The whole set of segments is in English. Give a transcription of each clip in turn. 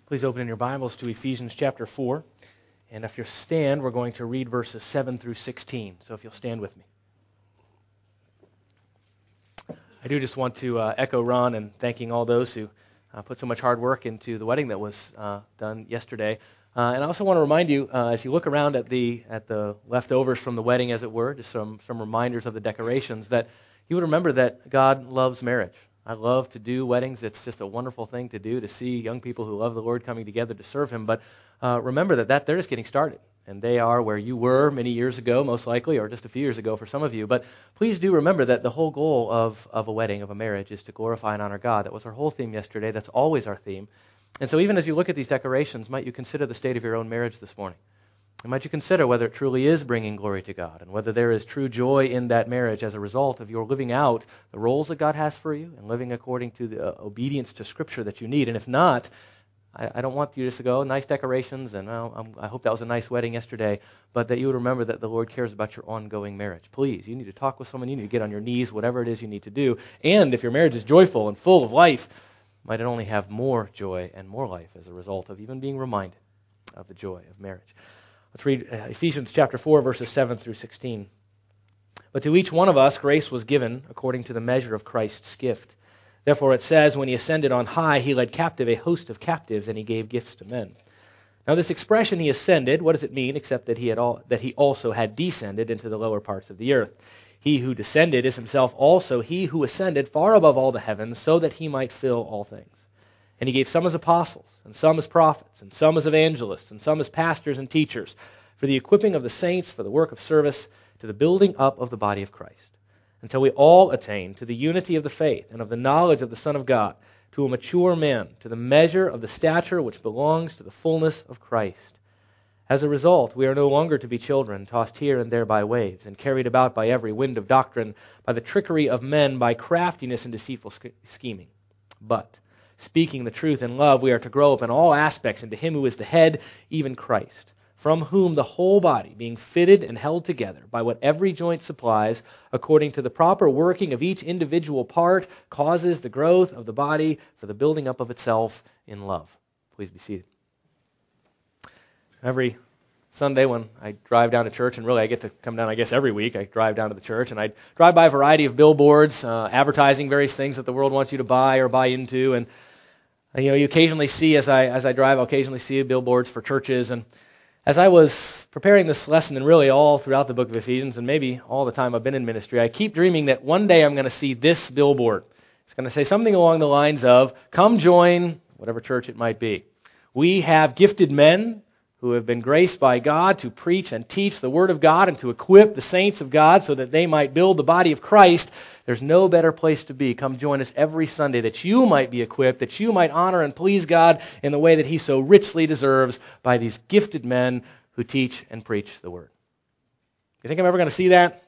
Please open in your Bibles to Ephesians chapter 4. And if you stand, we're going to read verses 7 through 16. So if you'll stand with me. I do just want to echo Ron and thanking all those who put so much hard work into the wedding that was done yesterday. And I also want to remind you, as you look around at the leftovers from the wedding, as it were, just some reminders of the decorations, that you would remember that God loves marriage. I love to do weddings. It's just a wonderful thing to do, to see young people who love the Lord coming together to serve Him. But remember that they're just getting started. And they are where you were many years ago, most likely, or just a few years ago for some of you. But please do remember that the whole goal of a wedding, of a marriage, is to glorify and honor God. That was our whole theme yesterday. That's always our theme. And so even as you look at these decorations, might you consider the state of your own marriage this morning? And might you consider whether it truly is bringing glory to God and whether there is true joy in that marriage as a result of your living out the roles that God has for you and living according to the obedience to Scripture that you need. And if not, I don't want you just to go, nice decorations, and I hope that was a nice wedding yesterday, but that you would remember that the Lord cares about your ongoing marriage. Please, you need to talk with someone, you need to get on your knees, whatever it is you need to do. And if your marriage is joyful and full of life, might it only have more joy and more life as a result of even being reminded of the joy of marriage. Let's read Ephesians chapter 4, verses 7 through 16. But to each one of us grace was given according to the measure of Christ's gift. Therefore it says, when He ascended on high, He led captive a host of captives, and He gave gifts to men. Now this expression, He ascended, what does it mean except that He also had descended into the lower parts of the earth? He who descended is Himself also He who ascended far above all the heavens, so that He might fill all things. And He gave some as apostles, and some as prophets, and some as evangelists, and some as pastors and teachers, for the equipping of the saints, for the work of service, to the building up of the body of Christ, until we all attain to the unity of the faith and of the knowledge of the Son of God, to a mature man, to the measure of the stature which belongs to the fullness of Christ. As a result, we are no longer to be children, tossed here and there by waves, and carried about by every wind of doctrine, by the trickery of men, by craftiness and deceitful scheming. But speaking the truth in love, we are to grow up in all aspects into Him who is the head, even Christ, from whom the whole body, being fitted and held together by what every joint supplies, according to the proper working of each individual part, causes the growth of the body for the building up of itself in love. Please be seated. Every Sunday when I drive down to church, and really I get to come down, I guess, every week, I drive down to the church, and I drive by a variety of billboards, advertising various things that the world wants you to buy or buy into, and you occasionally see, as I drive, I'll occasionally see billboards for churches. And as I was preparing this lesson, and really all throughout the book of Ephesians, and maybe all the time I've been in ministry, I keep dreaming that one day I'm going to see this billboard. It's going to say something along the lines of, come join whatever church it might be. We have gifted men who have been graced by God to preach and teach the Word of God and to equip the saints of God so that they might build the body of Christ. There's no better place to be. Come join us every Sunday that you might be equipped, that you might honor and please God in the way that He so richly deserves by these gifted men who teach and preach the Word. You think I'm ever going to see that?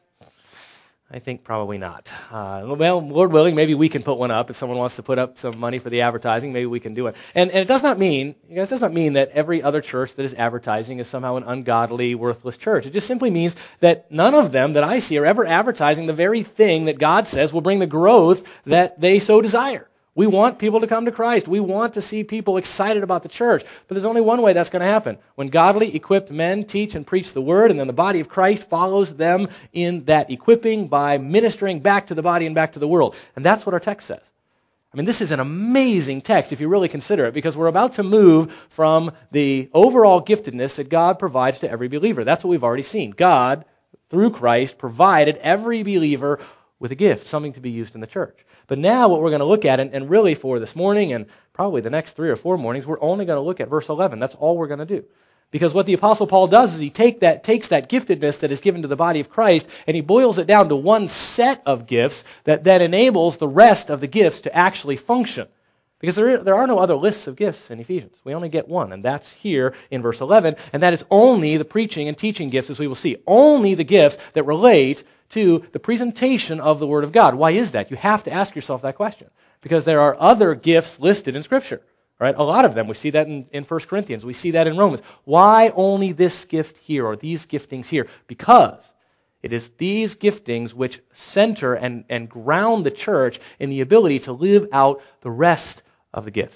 I think probably not. Well, Lord willing, maybe we can put one up. If someone wants to put up some money for the advertising, maybe we can do it. And it does not mean, you guys, does not mean that every other church that is advertising is somehow an ungodly, worthless church. It just simply means that none of them that I see are ever advertising the very thing that God says will bring the growth that they so desire. We want people to come to Christ. We want to see people excited about the church. But there's only one way that's going to happen. When godly, equipped men teach and preach the Word, and then the body of Christ follows them in that equipping by ministering back to the body and back to the world. And that's what our text says. I mean, this is an amazing text if you really consider it, because we're about to move from the overall giftedness that God provides to every believer. That's what we've already seen. God, through Christ, provided every believer with a gift, something to be used in the church. But now what we're going to look at, and really for this morning and probably the next 3 or 4 mornings, we're only going to look at verse 11. That's all we're going to do. Because what the Apostle Paul does is he takes that giftedness that is given to the body of Christ, and he boils it down to one set of gifts that then enables the rest of the gifts to actually function. Because there are no other lists of gifts in Ephesians. We only get one, and that's here in verse 11, and that is only the preaching and teaching gifts, as we will see. Only the gifts that relate to the presentation of the Word of God. Why is that? You have to ask yourself that question. Because there are other gifts listed in Scripture. Right? A lot of them. We see that in 1 Corinthians. We see that in Romans. Why only this gift here, or these giftings here? Because it is these giftings which center and ground the church in the ability to live out the rest of the gifts.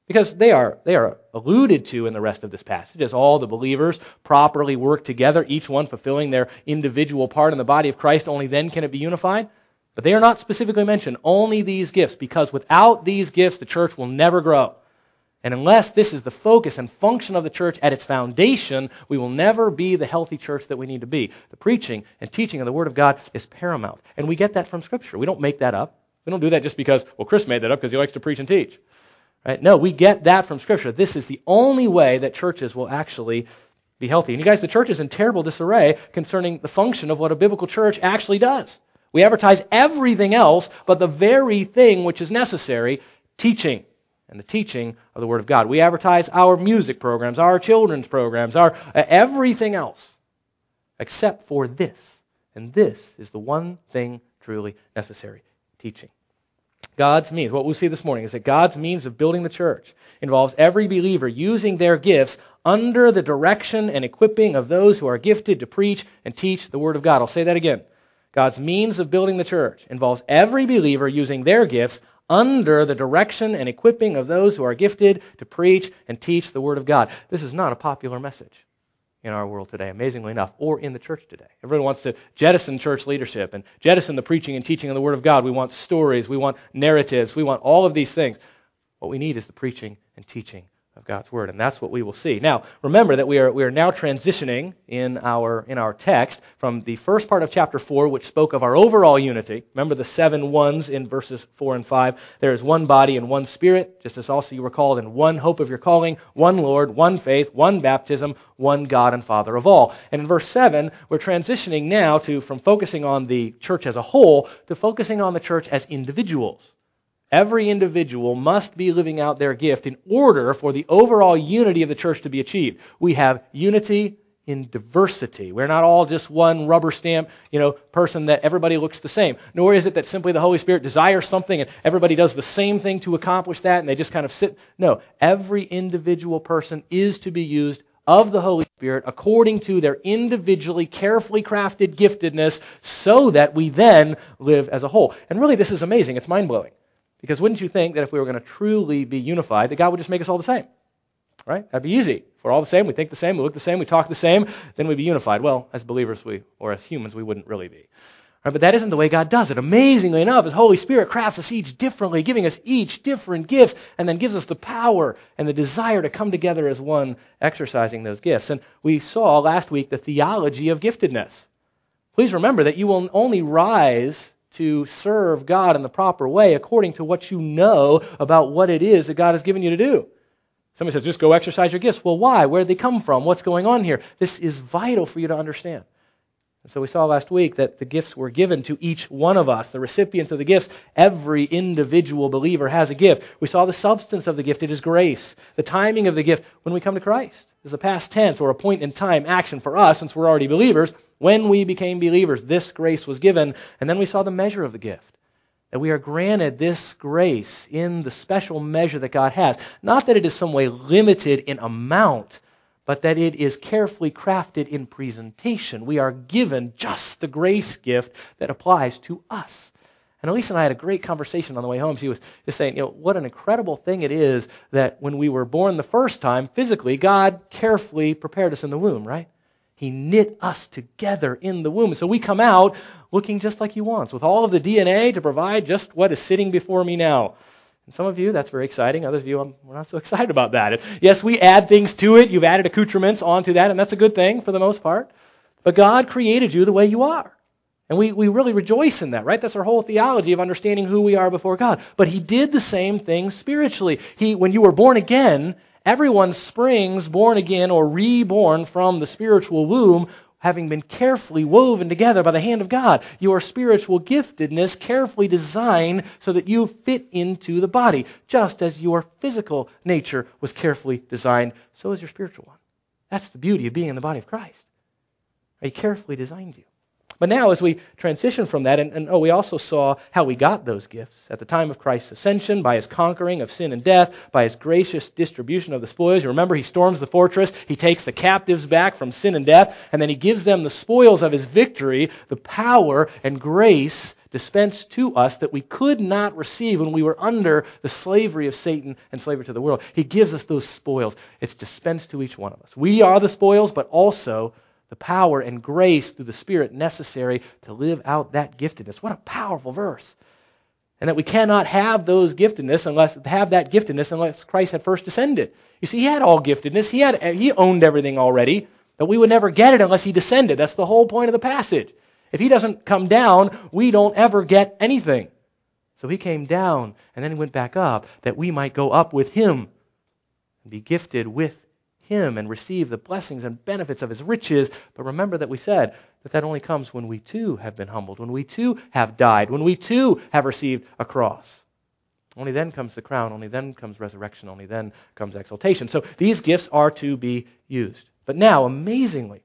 Because they are alluded to in the rest of this passage as all the believers properly work together, each one fulfilling their individual part in the body of Christ. Only then can it be unified. But they are not specifically mentioned, only these gifts, because without these gifts, the church will never grow. And unless this is the focus and function of the church at its foundation, we will never be the healthy church that we need to be. The preaching and teaching of the Word of God is paramount. And we get that from Scripture. We don't make that up. We don't do that just because, well, Chris made that up because he likes to preach and teach. Right? No, we get that from Scripture. This is the only way that churches will actually be healthy. And you guys, the church is in terrible disarray concerning the function of what a biblical church actually does. We advertise everything else but the very thing which is necessary, teaching, and the teaching of the Word of God. We advertise our music programs, our children's programs, our everything else except for this. And this is the one thing truly necessary, teaching. God's means, what we'll see this morning is that God's means of building the church involves every believer using their gifts under the direction and equipping of those who are gifted to preach and teach the Word of God. I'll say that again. God's means of building the church involves every believer using their gifts under the direction and equipping of those who are gifted to preach and teach the Word of God. This is not a popular message in our world today, amazingly enough, or in the church today. Everyone wants to jettison church leadership and jettison the preaching and teaching of the Word of God. We want stories, we want narratives, we want all of these things. What we need is the preaching and teaching of God's Word, and that's what we will see. Now, remember that we are now transitioning in our text from the first part of chapter 4, which spoke of our overall unity. Remember the 7 ones in verses 4 and 5. There is one body and one Spirit, just as also you were called in one hope of your calling, one Lord, one faith, one baptism, one God and Father of all. And in verse 7, we're transitioning now from focusing on the church as a whole to focusing on the church as individuals. Every individual must be living out their gift in order for the overall unity of the church to be achieved. We have unity in diversity. We're not all just one rubber stamp, person that everybody looks the same. Nor is it that simply the Holy Spirit desires something and everybody does the same thing to accomplish that and they just kind of sit. No, every individual person is to be used of the Holy Spirit according to their individually carefully crafted giftedness so that we then live as a whole. And really this is amazing. It's mind-blowing. Because wouldn't you think that if we were going to truly be unified, that God would just make us all the same? Right? That'd be easy. If we're all the same, we think the same, we look the same, we talk the same, then we'd be unified. Well, as believers, or as humans, we wouldn't really be. Right? But that isn't the way God does it. Amazingly enough, His Holy Spirit crafts us each differently, giving us each different gifts, and then gives us the power and the desire to come together as one, exercising those gifts. And we saw last week the theology of giftedness. Please remember that you will only rise to serve God in the proper way according to what you know about what it is that God has given you to do. Somebody says, just go exercise your gifts. Well, why? Where did they come from? What's going on here? This is vital for you to understand. And so we saw last week that the gifts were given to each one of us, the recipients of the gifts. Every individual believer has a gift. We saw the substance of the gift. It is grace. The timing of the gift when we come to Christ is a past tense or a point in time action for us since we're already believers. When we became believers, this grace was given. And then we saw the measure of the gift. That we are granted this grace in the special measure that God has. Not that it is some way limited in amount, but that it is carefully crafted in presentation. We are given just the grace gift that applies to us. And Elise and I had a great conversation on the way home. She was just saying, what an incredible thing it is that when we were born the first time, physically, God carefully prepared us in the womb, right? He knit us together in the womb. So we come out looking just like He wants, with all of the DNA to provide just what is sitting before me now. And some of you, that's very exciting. Others of you, we're not so excited about that. And yes, we add things to it. You've added accoutrements onto that, and that's a good thing for the most part. But God created you the way you are. And we really rejoice in that, right? That's our whole theology of understanding who we are before God. But He did the same thing spiritually. When you were born again, everyone springs born again or reborn from the spiritual womb, having been carefully woven together by the hand of God. Your spiritual giftedness carefully designed so that you fit into the body. Just as your physical nature was carefully designed, so is your spiritual one. That's the beauty of being in the body of Christ. He carefully designed you. But now as we transition from that, we also saw how we got those gifts. At the time of Christ's ascension, by his conquering of sin and death, by his gracious distribution of the spoils. You remember, he storms the fortress, he takes the captives back from sin and death, and then he gives them the spoils of his victory, the power and grace dispensed to us that we could not receive when we were under the slavery of Satan and slavery to the world. He gives us those spoils. It's dispensed to each one of us. We are the spoils, but also the power and grace through the Spirit necessary to live out that giftedness. What a powerful verse. And that we cannot have that giftedness unless Christ had first descended. You see, he had all giftedness. He owned everything already, but we would never get it unless he descended. That's the whole point of the passage. If he doesn't come down, we don't ever get anything. So he came down, and then he went back up, that we might go up with him and be gifted with him and receive the blessings and benefits of his riches. But remember that we said that only comes when we too have been humbled, when we too have died, when we too have received a cross. Only then comes the crown, only then comes resurrection, only then comes exaltation. So these gifts are to be used. But now, amazingly,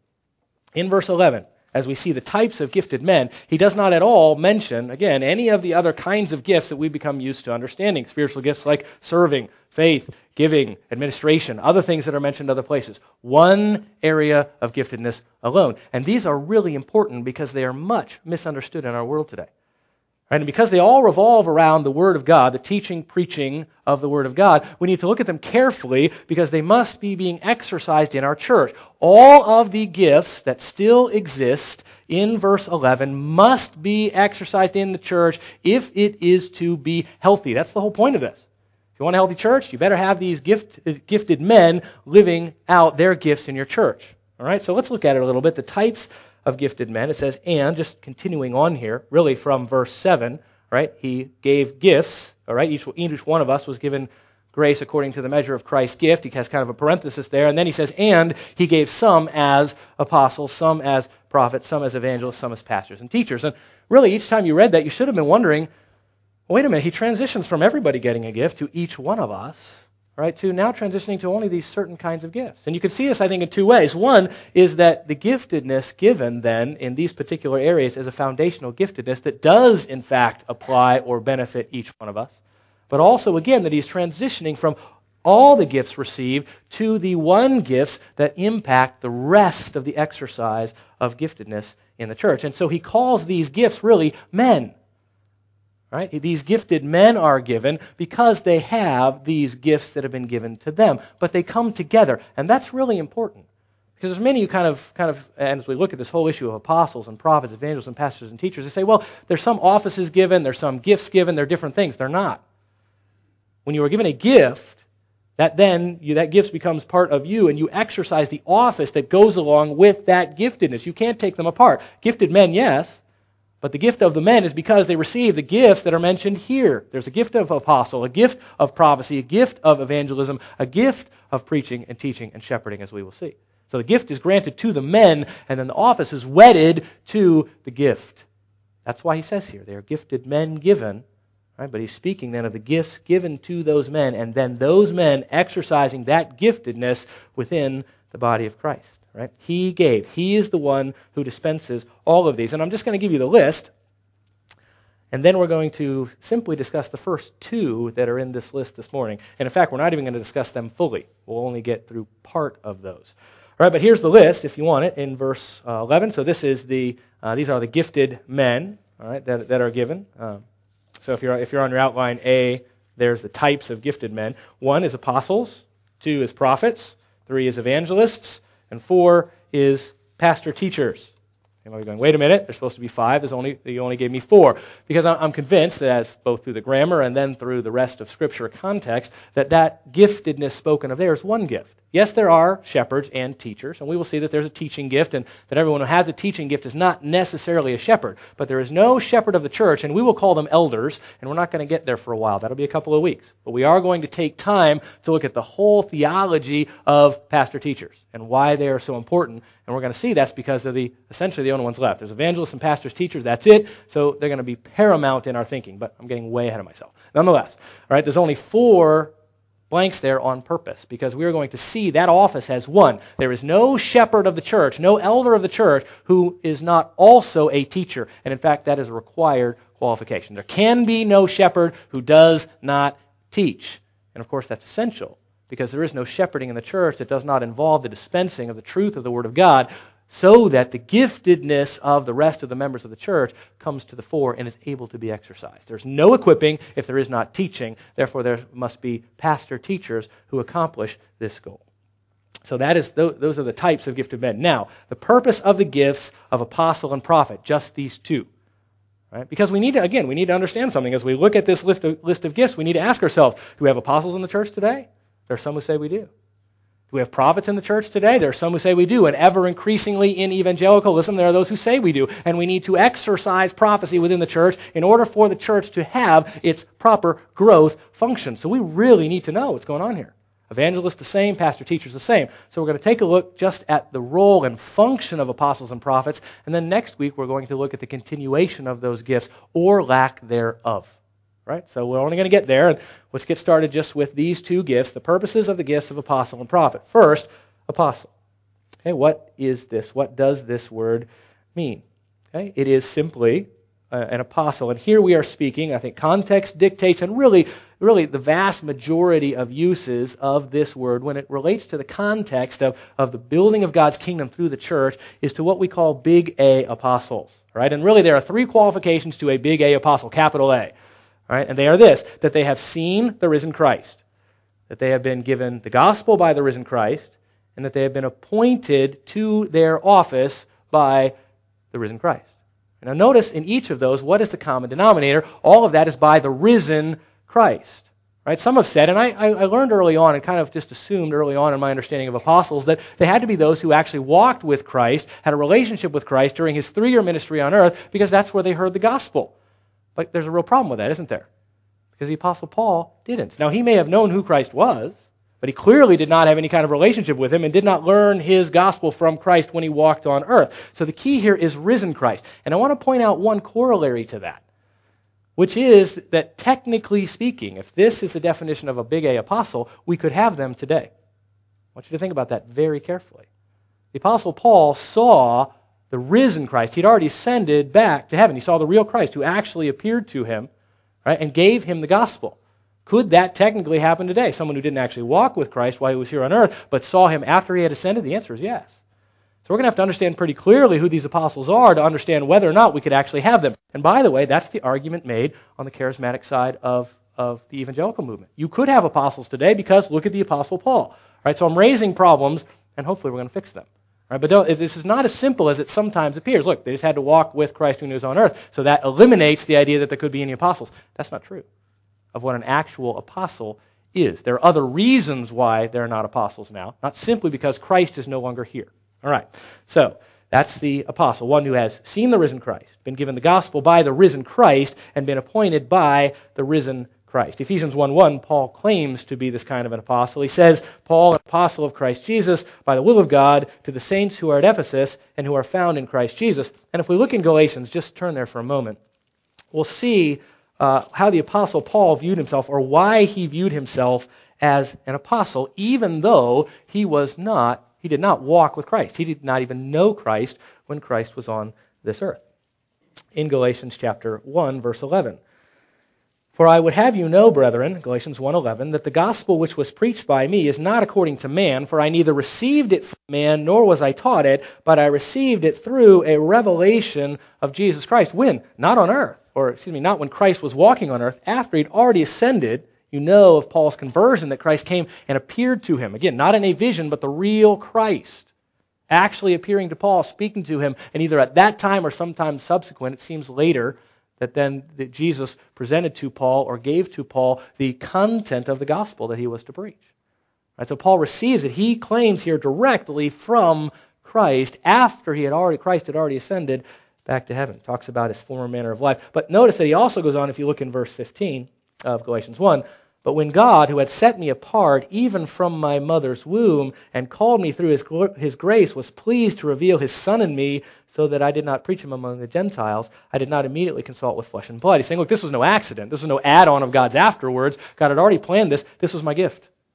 in verse 11, as we see the types of gifted men, he does not at all mention, again, any of the other kinds of gifts that we become used to understanding. Spiritual gifts like serving, faith, giving, administration, other things that are mentioned other places. One area of giftedness alone. And these are really important because they are much misunderstood in our world today. Right? And because they all revolve around the Word of God, the teaching, preaching of the Word of God, we need to look at them carefully because they must be being exercised in our church. All of the gifts that still exist in verse 11 must be exercised in the church if it is to be healthy. That's the whole point of this. If you want a healthy church, you better have these gifted men living out their gifts in your church. All right, so let's look at it a little bit. The types of gifted men. It says, and, just continuing on here, really from verse 7, right? He gave gifts, all right? Each one of us was given grace according to the measure of Christ's gift. He has kind of a parenthesis there. And then he says, and he gave some as apostles, some as prophets, some as evangelists, some as pastors and teachers. And really, each time you read that, you should have been wondering, wait a minute, he transitions from everybody getting a gift to each one of us, right, to now transitioning to only these certain kinds of gifts. And you can see this, I think, in two ways. One is that the giftedness given then in these particular areas is a foundational giftedness that does, in fact, apply or benefit each one of us. But also, again, that he's transitioning from all the gifts received to the one gifts that impact the rest of the exercise of giftedness in the church. And so he calls these gifts really men. Right? These gifted men are given because they have these gifts that have been given to them. But they come together, and that's really important. Because there's many who kind of, and as we look at this whole issue of apostles and prophets, evangelists and pastors and teachers, they say, well, there's some offices given, there's some gifts given, they're different things. They're not. When you are given a gift, that gift becomes part of you, and you exercise the office that goes along with that giftedness. You can't take them apart. Gifted men, yes. But the gift of the men is because they receive the gifts that are mentioned here. There's a gift of apostle, a gift of prophecy, a gift of evangelism, a gift of preaching and teaching and shepherding, as we will see. So the gift is granted to the men, and then the office is wedded to the gift. That's why he says here, they are gifted men given. Right? But he's speaking then of the gifts given to those men, and then those men exercising that giftedness within the body of Christ. Right? He gave. He is the one who dispenses all of these. And I'm just going to give you the list, and then we're going to simply discuss the first two that are in this list this morning. And in fact, we're not even going to discuss them fully. We'll only get through part of those. All right, but here's the list, if you want it, in verse 11. So this is these are the gifted men, all right, that are given. So if you're on your outline A, there's the types of gifted men. 1 is apostles, 2 is prophets, 3 is evangelists, and 4 is pastor teachers. You might be going, wait a minute, there's supposed to be 5. You only gave me 4. Because I'm convinced that as both through the grammar and then through the rest of Scripture context, that giftedness spoken of there is one gift. Yes, there are shepherds and teachers, and we will see that there's a teaching gift, and that everyone who has a teaching gift is not necessarily a shepherd. But there is no shepherd of the church, and we will call them elders, and we're not going to get there for a while. That'll be a couple of weeks. But we are going to take time to look at the whole theology of pastor teachers and why they are so important. And we're going to see that's because they're essentially the only ones left. There's evangelists and pastors, teachers, that's it. So they're going to be paramount in our thinking, but I'm getting way ahead of myself. Nonetheless, all right, there's only 4 blanks there on purpose, because we are going to see that office as one. There is no shepherd of the church, no elder of the church who is not also a teacher. And in fact, that is a required qualification. There can be no shepherd who does not teach. And of course, that's essential, because there is no shepherding in the church that does not involve the dispensing of the truth of the Word of God, so that the giftedness of the rest of the members of the church comes to the fore and is able to be exercised. There's no equipping if there is not teaching. Therefore, there must be pastor-teachers who accomplish this goal. So those are the types of gifted men. Now, the purpose of the gifts of apostle and prophet, just these two. Right? Because we need to understand something. As we look at this list of gifts, we need to ask ourselves, do we have apostles in the church today? There are some who say we do. Do we have prophets in the church today? There are some who say we do, and ever increasingly in evangelicalism, there are those who say we do, and we need to exercise prophecy within the church in order for the church to have its proper growth function. So we really need to know what's going on here. Evangelists the same, pastor teachers the same. So we're going to take a look just at the role and function of apostles and prophets, and then next week we're going to look at the continuation of those gifts or lack thereof. Right? So we're only going to get there, and let's get started just with these two gifts, the purposes of the gifts of apostle and prophet. First, apostle. Okay, what is this? What does this word mean? Okay, it is simply an apostle, and here we are speaking, I think context dictates, and really the vast majority of uses of this word when it relates to the context of the building of God's kingdom through the church is to what we call big A apostles. Right? And really there are three qualifications to a big A apostle, capital A. Right? And they are this, that they have seen the risen Christ, that they have been given the gospel by the risen Christ, and that they have been appointed to their office by the risen Christ. And now notice in each of those, what is the common denominator? All of that is by the risen Christ. Right? Some have said, and I learned early on and kind of just assumed early on in my understanding of apostles that they had to be those who actually walked with Christ, had a relationship with Christ during his 3-year ministry on earth, because that's where they heard the gospel. But there's a real problem with that, isn't there? Because the Apostle Paul didn't. Now, he may have known who Christ was, but he clearly did not have any kind of relationship with him and did not learn his gospel from Christ when he walked on earth. So the key here is risen Christ. And I want to point out one corollary to that, which is that technically speaking, if this is the definition of a big A apostle, we could have them today. I want you to think about that very carefully. The Apostle Paul saw the risen Christ. He'd already ascended back to heaven. He saw the real Christ who actually appeared to him, right, and gave him the gospel. Could that technically happen today? Someone who didn't actually walk with Christ while he was here on earth, but saw him after he had ascended? The answer is yes. So we're going to have to understand pretty clearly who these apostles are to understand whether or not we could actually have them. And by the way, that's the argument made on the charismatic side of the evangelical movement. You could have apostles today because look at the Apostle Paul. Right? So I'm raising problems, and hopefully we're going to fix them. Right, but this is not as simple as it sometimes appears. Look, they just had to walk with Christ when he was on earth, so that eliminates the idea that there could be any apostles. That's not true of what an actual apostle is. There are other reasons why there are not apostles now, not simply because Christ is no longer here. All right, so that's the apostle, one who has seen the risen Christ, been given the gospel by the risen Christ, and been appointed by the risen Christ. Ephesians 1:1, Paul claims to be this kind of an apostle. He says, Paul, an apostle of Christ Jesus, by the will of God, to the saints who are at Ephesus and who are found in Christ Jesus. And if we look in Galatians, just turn there for a moment, we'll see how the apostle Paul viewed himself, or why he viewed himself as an apostle, even though he did not walk with Christ. He did not even know Christ when Christ was on this earth. In Galatians chapter 1, verse 11, For I would have you know, brethren, Galatians 1:11, that the gospel which was preached by me is not according to man, for I neither received it from man, nor was I taught it, but I received it through a revelation of Jesus Christ. When? Not on earth, not when Christ was walking on earth. After he'd already ascended, you know of Paul's conversion that Christ came and appeared to him. Again, not in a vision, but the real Christ actually appearing to Paul, speaking to him, and either at that time or sometime subsequent, it seems later, that Jesus presented to Paul or gave to Paul the content of the gospel that he was to preach. Right, so Paul receives it. He claims here directly from Christ after Christ had already ascended back to heaven. Talks about his former manner of life. But notice that he also goes on, if you look in verse 15 of Galatians 1, But when God, who had set me apart even from my mother's womb and called me through his grace, was pleased to reveal his Son in me so that I did not preach him among the Gentiles, I did not immediately consult with flesh and blood. He's saying, look, this was no accident. This was no add-on of God's afterwards. God had already planned this. This was my gift.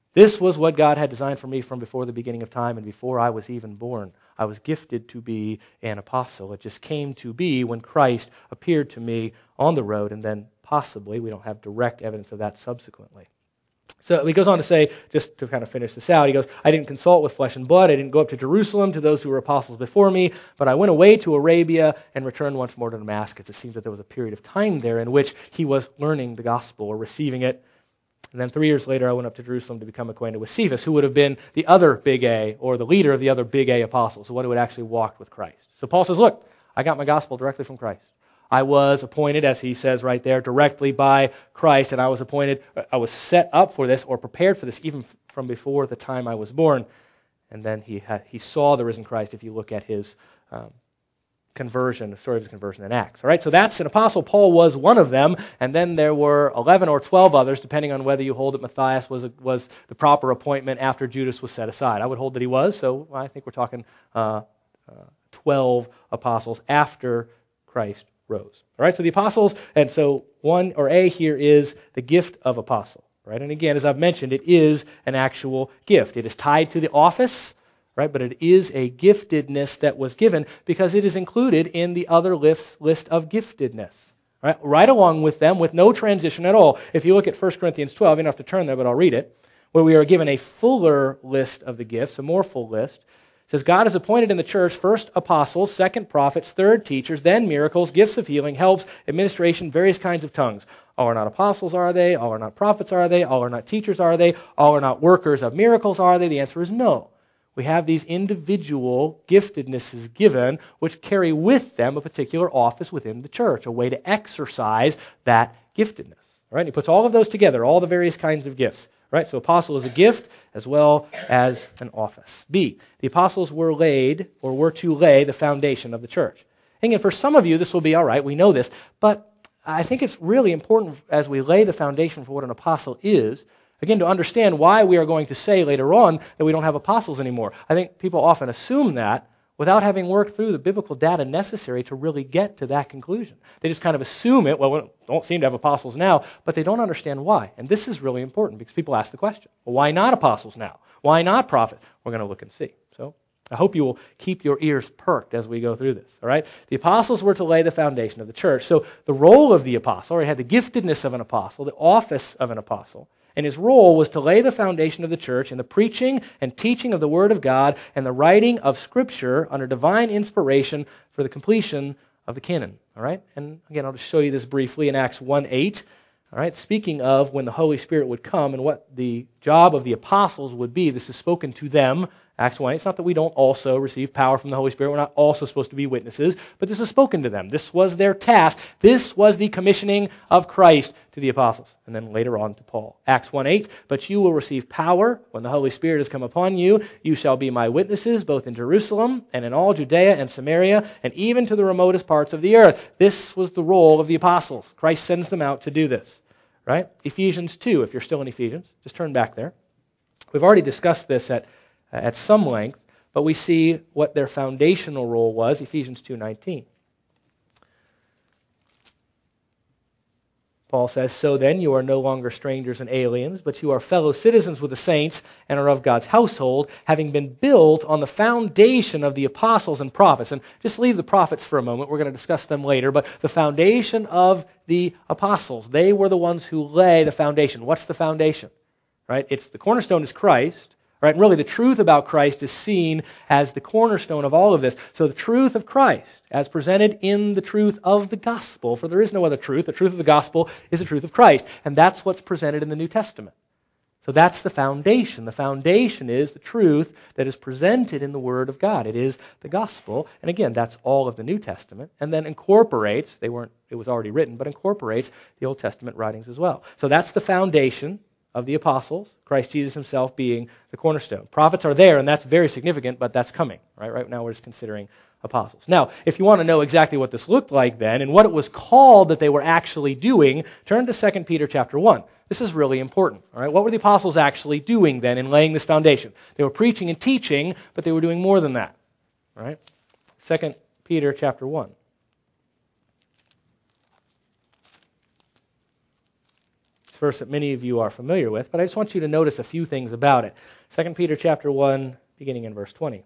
This was what God had designed for me from before the beginning of time and before I was even born. I was gifted to be an apostle. It just came to be when Christ appeared to me on the road, and then possibly, we don't have direct evidence of that subsequently. So he goes on to say, just to kind of finish this out, he goes, I didn't consult with flesh and blood. I didn't go up to Jerusalem to those who were apostles before me, but I went away to Arabia and returned once more to Damascus. It seems that there was a period of time there in which he was learning the gospel or receiving it. And then 3 years later, I went up to Jerusalem to become acquainted with Cephas, who would have been the other big A, or the leader of the other big A apostles, the one who had actually walked with Christ. So Paul says, look, I got my gospel directly from Christ. I was appointed, as he says right there, directly by Christ, and I was set up for this or prepared for this even from before the time I was born. And then he saw the risen Christ if you look at his conversion, the story of his conversion in Acts. All right, so that's an apostle. Paul was one of them, and then there were 11 or 12 others, depending on whether you hold that Matthias was the proper appointment after Judas was set aside. I would hold that he was, so I think we're talking 12 apostles after Christ rose. All right, so the apostles, and so one, or A here, is the gift of apostle. Right, and again, as I've mentioned, it is an actual gift. It is tied to the office, right, but it is a giftedness that was given because it is included in the other list of giftedness. Right along with them, with no transition at all. If you look at 1 Corinthians 12, you don't have to turn there, but I'll read it, where we are given a fuller list of the gifts, a more full list. It says, God has appointed in the church first apostles, second prophets, third teachers, then miracles, gifts of healing, helps, administration, various kinds of tongues. All are not apostles, are they? All are not prophets, are they? All are not teachers, are they? All are not workers of miracles, are they? The answer is no. We have these individual giftednesses given, which carry with them a particular office within the church, a way to exercise that giftedness. Right? And he puts all of those together, all the various kinds of gifts. Right? So apostle is a gift as well as an office. B, the apostles were to lay the foundation of the church. And again, for some of you, this will be all right, we know this, but I think it's really important as we lay the foundation for what an apostle is, again, to understand why we are going to say later on that we don't have apostles anymore. I think people often assume that without having worked through the biblical data necessary to really get to that conclusion. They just kind of assume it, well, we don't seem to have apostles now, but they don't understand why. And this is really important because people ask the question, well, why not apostles now? Why not prophets? We're going to look and see. So I hope you will keep your ears perked as we go through this. All right? The apostles were to lay the foundation of the church. So the role of the apostle, or he had the giftedness of an apostle, the office of an apostle, and his role was to lay the foundation of the church in the preaching and teaching of the Word of God and the writing of Scripture under divine inspiration for the completion of the canon. All right? And again, I'll just show you this briefly in Acts 1:8. All right? Speaking of when the Holy Spirit would come and what the job of the apostles would be, this is spoken to them. Acts 1:8. It's not that we don't also receive power from the Holy Spirit. We're not also supposed to be witnesses, but this is spoken to them. This was their task. This was the commissioning of Christ to the apostles. And then later on to Paul. Acts 1:8. But you will receive power when the Holy Spirit has come upon you. You shall be my witnesses both in Jerusalem and in all Judea and Samaria and even to the remotest parts of the earth. This was the role of the apostles. Christ sends them out to do this. Right? Ephesians 2, if you're still in Ephesians. Just turn back there. We've already discussed this at some length, but we see what their foundational role was, Ephesians 2:19. Paul says, so then you are no longer strangers and aliens, but you are fellow citizens with the saints and are of God's household, having been built on the foundation of the apostles and prophets. And just leave the prophets for a moment. We're going to discuss them later. But the foundation of the apostles, they were the ones who lay the foundation. What's the foundation? Right? The cornerstone is Christ. Right? And really the truth about Christ is seen as the cornerstone of all of this. So the truth of Christ, as presented in the truth of the gospel, for there is no other truth. The truth of the gospel is the truth of Christ. And that's what's presented in the New Testament. So that's the foundation. The foundation is the truth that is presented in the Word of God. It is the gospel. And again, that's all of the New Testament. And then incorporates, it was already written, but incorporates the Old Testament writings as well. So that's the foundation of the apostles, Christ Jesus himself being the cornerstone. Prophets are there, and that's very significant, but that's coming. Right now we're just considering apostles. Now, if you want to know exactly what this looked like then, and what it was called that they were actually doing, turn to 2 Peter chapter 1. This is really important. All right? What were the apostles actually doing then in laying this foundation? They were preaching and teaching, but they were doing more than that. All right? 2 Peter chapter 1. verse that many of you are familiar with, but I just want you to notice a few things about it. 2 Peter chapter 1, beginning in verse 20.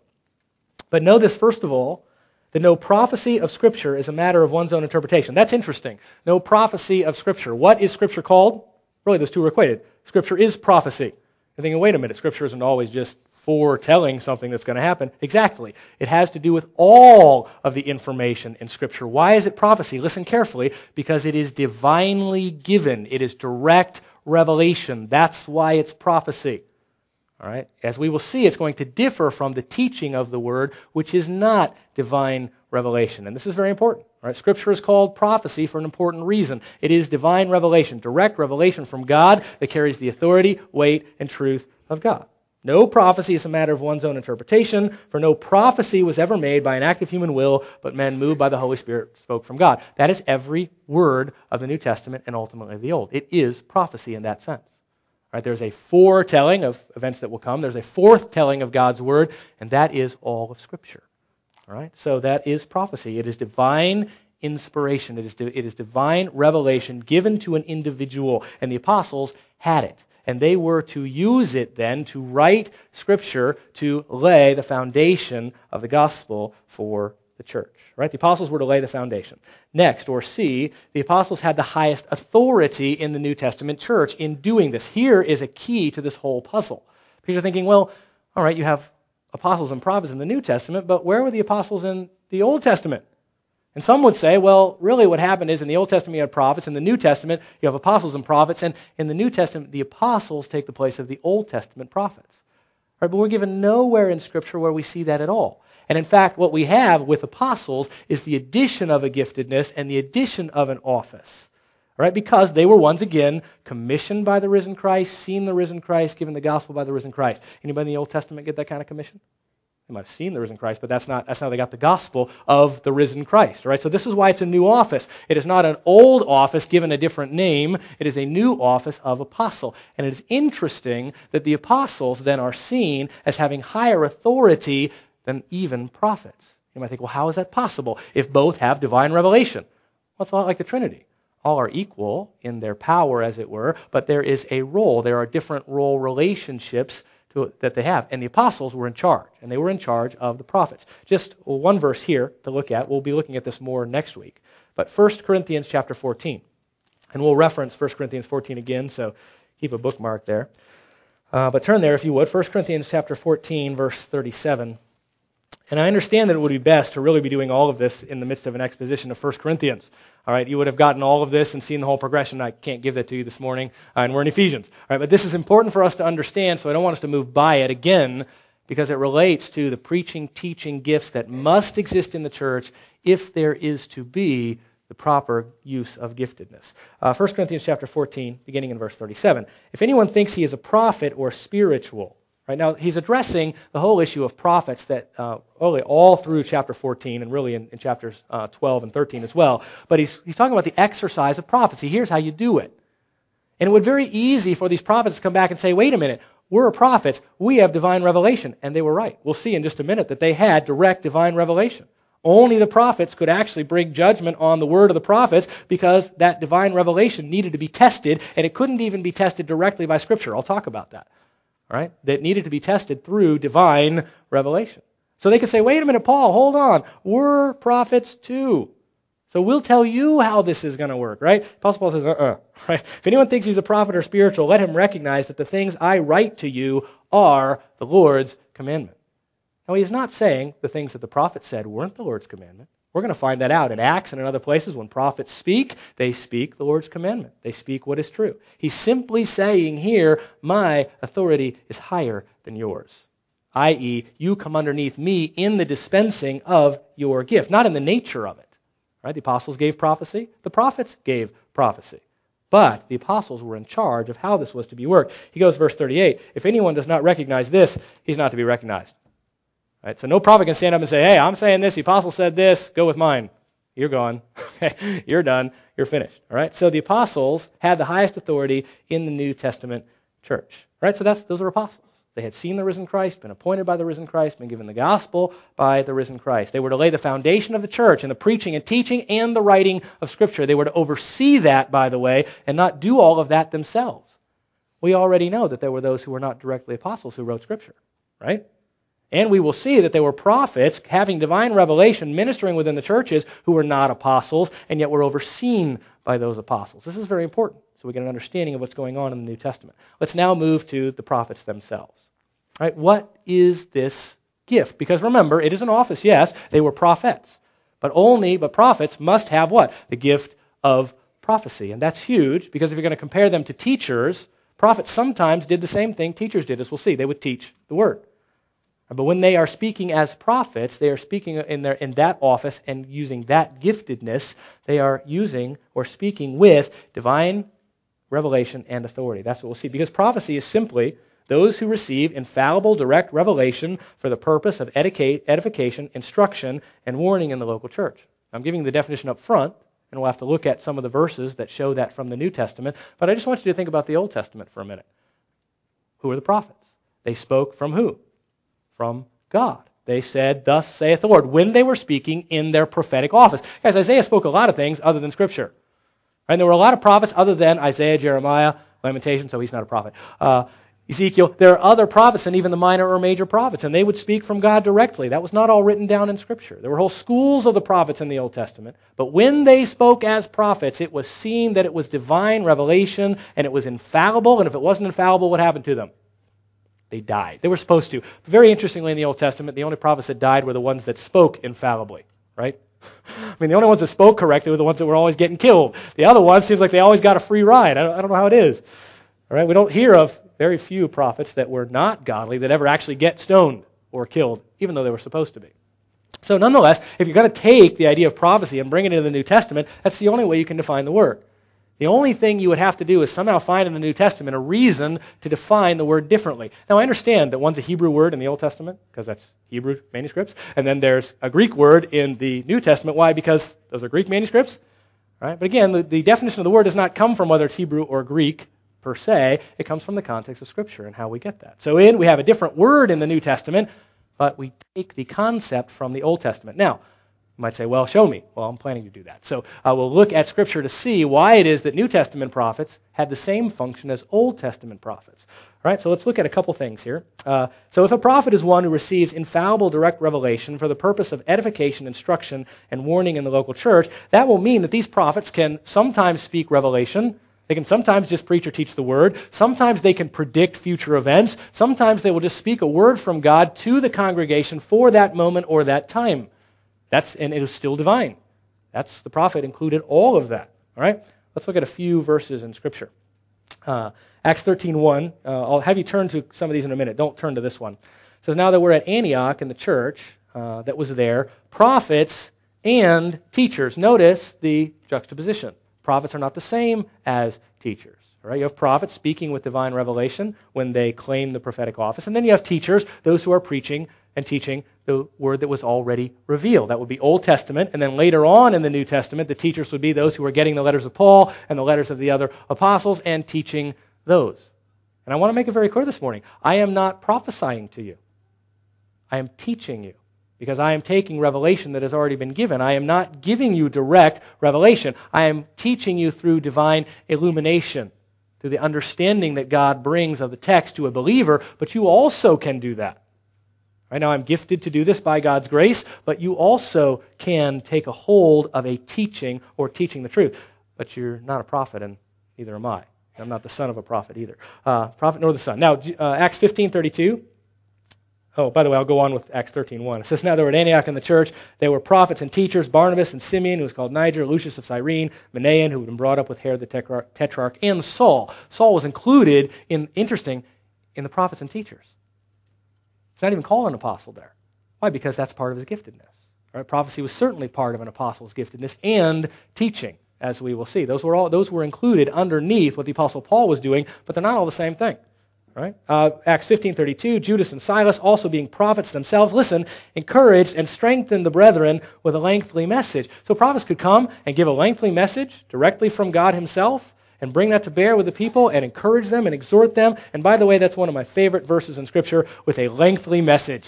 But know this, first of all, that no prophecy of Scripture is a matter of one's own interpretation. That's interesting. No prophecy of Scripture. What is Scripture called? Really, those two are equated. Scripture is prophecy. You're thinking, wait a minute, Scripture isn't always just foretelling something that's going to happen. Exactly. It has to do with all of the information in Scripture. Why is it prophecy? Listen carefully, because it is divinely given. It is direct revelation. That's why it's prophecy. All right? As we will see, it's going to differ from the teaching of the Word, which is not divine revelation. And this is very important. All right? Scripture is called prophecy for an important reason. It is divine revelation, direct revelation from God that carries the authority, weight, and truth of God. No prophecy is a matter of one's own interpretation, for no prophecy was ever made by an act of human will, but men moved by the Holy Spirit spoke from God. That is every word of the New Testament and ultimately the Old. It is prophecy in that sense. Right, there's a foretelling of events that will come. There's a forthtelling of God's Word, and that is all of Scripture. All right, so that is prophecy. It is divine inspiration. It is divine revelation given to an individual, and the apostles had it. And they were to use it then to write Scripture to lay the foundation of the gospel for the church. Right? The apostles were to lay the foundation. Next, or C, the apostles had the highest authority in the New Testament church in doing this. Here is a key to this whole puzzle. Because you're thinking, well, all right, you have apostles and prophets in the New Testament, but where were the apostles in the Old Testament? And some would say, well, really what happened is in the Old Testament you had prophets, in the New Testament you have apostles and prophets, and in the New Testament the apostles take the place of the Old Testament prophets. Right? But we're given nowhere in Scripture where we see that at all. And in fact, what we have with apostles is the addition of a giftedness and the addition of an office. Right? Because they were once again commissioned by the risen Christ, seen the risen Christ, given the gospel by the risen Christ. Anybody in the Old Testament get that kind of commission? They might have seen the risen Christ, but that's not how they got the gospel of the risen Christ. Right? So this is why it's a new office. It is not an old office given a different name. It is a new office of apostle. And it is interesting that the apostles then are seen as having higher authority than even prophets. You might think, well, how is that possible if both have divine revelation? Well, it's a lot like the Trinity. All are equal in their power, as it were, but there is a role. There are different role relationships that they have. And the apostles were in charge, and they were in charge of the prophets. Just one verse here to look at. We'll be looking at this more next week. But 1 Corinthians chapter 14. And we'll reference 1 Corinthians 14 again, so keep a bookmark there. But turn there, if you would. 1 Corinthians chapter 14, verse 37. And I understand that it would be best to really be doing all of this in the midst of an exposition of 1 Corinthians. All right, you would have gotten all of this and seen the whole progression. I can't give that to you this morning, and we're in Ephesians. All right, but this is important for us to understand, so I don't want us to move by it again, because it relates to the preaching, teaching gifts that must exist in the church if there is to be the proper use of giftedness. 1 Corinthians chapter 14, beginning in verse 37. If anyone thinks he is a prophet or spiritual. Right now, he's addressing the whole issue of prophets that all through chapter 14 and really in chapters 12 and 13 as well. But he's talking about the exercise of prophecy. Here's how you do it. And it would be very easy for these prophets to come back and say, wait a minute, we're prophets. We have divine revelation. And they were right. We'll see in just a minute that they had direct divine revelation. Only the prophets could actually bring judgment on the word of the prophets because that divine revelation needed to be tested, and it couldn't even be tested directly by Scripture. I'll talk about that. Right? That needed to be tested through divine revelation. So they could say, wait a minute, Paul, hold on. We're prophets too. So we'll tell you how this is going to work, right? Apostle Paul says, right? If anyone thinks he's a prophet or spiritual, let him recognize that the things I write to you are the Lord's commandment. Now, he's not saying the things that the prophet said weren't the Lord's commandment. We're going to find that out in Acts and in other places. When prophets speak, they speak the Lord's commandment. They speak what is true. He's simply saying here, my authority is higher than yours. I.e., you come underneath me in the dispensing of your gift, not in the nature of it. Right? The apostles gave prophecy. The prophets gave prophecy. But the apostles were in charge of how this was to be worked. He goes, verse 38, if anyone does not recognize this, he's not to be recognized. Right, so no prophet can stand up and say, hey, I'm saying this, the apostle said this, go with mine. You're gone. You're done. You're finished. All right? So the apostles had the highest authority in the New Testament church. Right? So those are apostles. They had seen the risen Christ, been appointed by the risen Christ, been given the gospel by the risen Christ. They were to lay the foundation of the church in the preaching and teaching and the writing of Scripture. They were to oversee that, by the way, and not do all of that themselves. We already know that there were those who were not directly apostles who wrote Scripture, right? And we will see that there were prophets having divine revelation, ministering within the churches who were not apostles, and yet were overseen by those apostles. This is very important, so we get an understanding of what's going on in the New Testament. Let's now move to the prophets themselves. All right, what is this gift? Because remember, it is an office, yes, they were prophets. But prophets must have what? The gift of prophecy. And that's huge, because if you're going to compare them to teachers, prophets sometimes did the same thing teachers did, as we'll see. They would teach the word. But when they are speaking as prophets, they are speaking in that office and using that giftedness. They are using or speaking with divine revelation and authority. That's what we'll see. Because prophecy is simply those who receive infallible, direct revelation for the purpose of edification, instruction, and warning in the local church. I'm giving the definition up front, and we'll have to look at some of the verses that show that from the New Testament. But I just want you to think about the Old Testament for a minute. Who are the prophets? They spoke from who? From God. They said, "Thus saith the Lord," when they were speaking in their prophetic office. Guys, Isaiah spoke a lot of things other than Scripture. And there were a lot of prophets other than Isaiah, Jeremiah, Lamentation, so he's not a prophet. Ezekiel. There are other prophets and even the minor or major prophets, and they would speak from God directly. That was not all written down in Scripture. There were whole schools of the prophets in the Old Testament, but when they spoke as prophets, it was seen that it was divine revelation, and it was infallible, and if it wasn't infallible, what happened to them? They died. They were supposed to. Very interestingly, in the Old Testament, the only prophets that died were the ones that spoke infallibly, right? I mean, the only ones that spoke correctly were the ones that were always getting killed. The other ones, seems like they always got a free ride. I don't know how it is. All right, we don't hear of very few prophets that were not godly that ever actually get stoned or killed, even though they were supposed to be. So nonetheless, if you're going to take the idea of prophecy and bring it into the New Testament, that's the only way you can define the word. The only thing you would have to do is somehow find in the New Testament a reason to define the word differently. Now, I understand that one's a Hebrew word in the Old Testament, because that's Hebrew manuscripts, and then there's a Greek word in the New Testament. Why? Because those are Greek manuscripts. Right? But again, the definition of the word does not come from whether it's Hebrew or Greek per se. It comes from the context of Scripture and how we get that. So we have a different word in the New Testament, but we take the concept from the Old Testament. Now, you might say, well, show me. Well, I'm planning to do that. So we'll look at Scripture to see why it is that New Testament prophets had the same function as Old Testament prophets. All right, so let's look at a couple things here. So if a prophet is one who receives infallible direct revelation for the purpose of edification, instruction, and warning in the local church, that will mean that these prophets can sometimes speak revelation. They can sometimes just preach or teach the word. Sometimes they can predict future events. Sometimes they will just speak a word from God to the congregation for that moment or that time. And it is still divine. The prophet included all of that. All right? Let's look at a few verses in Scripture. Acts 13:1. I'll have you turn to some of these in a minute. Don't turn to this one. It says, "Now that we're at Antioch in the church that was there, prophets and teachers." Notice the juxtaposition. Prophets are not the same as teachers. All right? You have prophets speaking with divine revelation when they claim the prophetic office. And then you have teachers, those who are preaching and teaching the word that was already revealed. That would be Old Testament. And then later on in the New Testament, the teachers would be those who were getting the letters of Paul and the letters of the other apostles and teaching those. And I want to make it very clear this morning. I am not prophesying to you. I am teaching you, because I am taking revelation that has already been given. I am not giving you direct revelation. I am teaching you through divine illumination, through the understanding that God brings of the text to a believer, but you also can do that. Right now, I'm gifted to do this by God's grace, but you also can take a hold of a teaching or teaching the truth. But you're not a prophet, and neither am I. I'm not the son of a prophet either. Prophet nor the son. Now, Acts 15:32. Oh, by the way, I'll go on with Acts 13:1. It says, "Now there were at Antioch in the church, they were prophets and teachers, Barnabas and Simeon, who was called Niger, Lucius of Cyrene, Manaen, who had been brought up with Herod the Tetrarch, and Saul." Saul was included in the prophets and teachers. It's not even called an apostle there. Why? Because that's part of his giftedness. Right? Prophecy was certainly part of an apostle's giftedness, and teaching, as we will see. Those were included underneath what the Apostle Paul was doing, but they're not all the same thing. Right? Acts 15:32, "Judas and Silas, also being prophets themselves," listen, "encouraged and strengthened the brethren with a lengthy message." So prophets could come and give a lengthy message directly from God himself, and bring that to bear with the people and encourage them and exhort them. And by the way, that's one of my favorite verses in Scripture, with a lengthy message.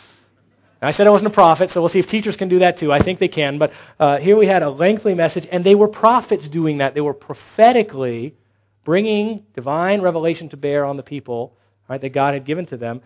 And I said I wasn't a prophet, so we'll see if teachers can do that too. I think they can. But here we had a lengthy message, and they were prophets doing that. They were prophetically bringing divine revelation to bear on the people, right, that God had given to them